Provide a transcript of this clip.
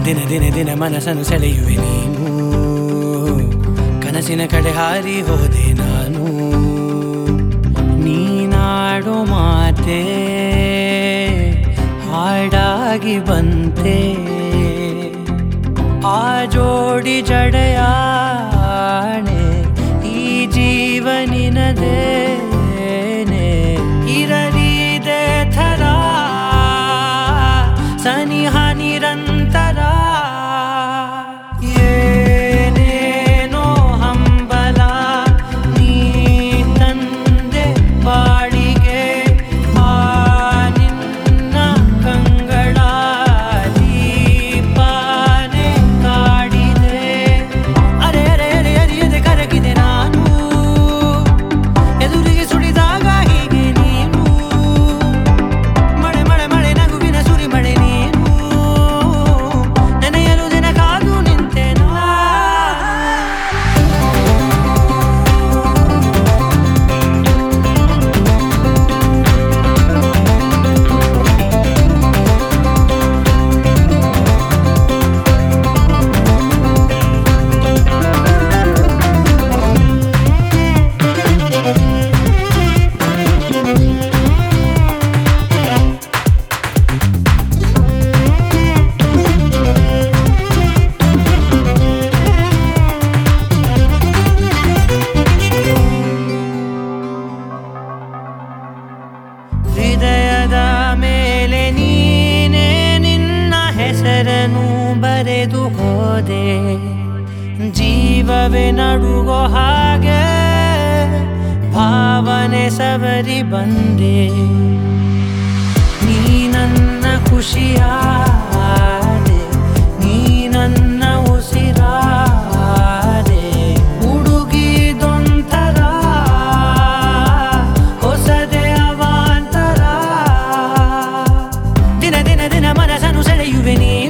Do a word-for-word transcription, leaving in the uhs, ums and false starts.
ದಿನ ದಿನ ದಿನ ಮನಸ್ಸನ್ನು ಸೆಳೆಯುವೆ ನೀನು, ಕನಸಿನ ಕಡೆ ಹಾರಿ ಹೋದೆ ನಾನು. ನೀನಾಡೋ ಮಾತೆ ಹಾಡಾಗಿ ಬಂತೆ, ಆ ಜೋಡಿ ಜಡೆಯಾಣೆ ಈ ಜೀವನಿನದೇನೆ. ಇರಲಿದೆ ಥರ ಸನಿಹ ನಿರಂತರ, ಏನೇನೋ ಹಂಬಲ ನೀ ತಂದೆ ಬಾಳಿಗೆ. ಆ ನಿನ್ನ ಕಂಗಳ ದೀಪನೆ ಕಾಡಿದೆ. ಅರೆ ಅರೆ ಅರೆ ಅರಿಯದೆ ಕರಗಿದೆ ನಾನು, ಎದುರಿಗೆ ಸುಳಿದಾಗ ಹೀಗೆ ನೀನು. ಮಳೆ ಮಳೆ ಮಳೆ ನಗುವಿನ ಸುರಿ ಮಳೆ ನೀನು, ನೆನೆಯಲು ದಿನ ಕಾದು ನಿಂತೆ ನಾ. ಹೃದಯದ ಮೇಲೆ ನೀನೇ ನಿನ್ನ ಹೆಸರನ್ನು ಬರೆದು ಹೋದೆ. ಜೀವವೇ ನಡುಗೋ ಹಾಗೆ ಭಾವನೆ ಸವರಿ ಬಂದೆ. ನೀ ನನ್ನ ಖುಷಿಯಾದೆ, ನೀ ನನ್ನ ಉಸಿರಾದೆ. ಹುಡುಗಿದೊಂಥರ ಹೊಸದೇ ಅವಾಂತರ, ದಿನ ದಿನ ದಿನ ಮನಸ್ಸನ್ನು ಸೆಳೆಯುವೆ ನೀ.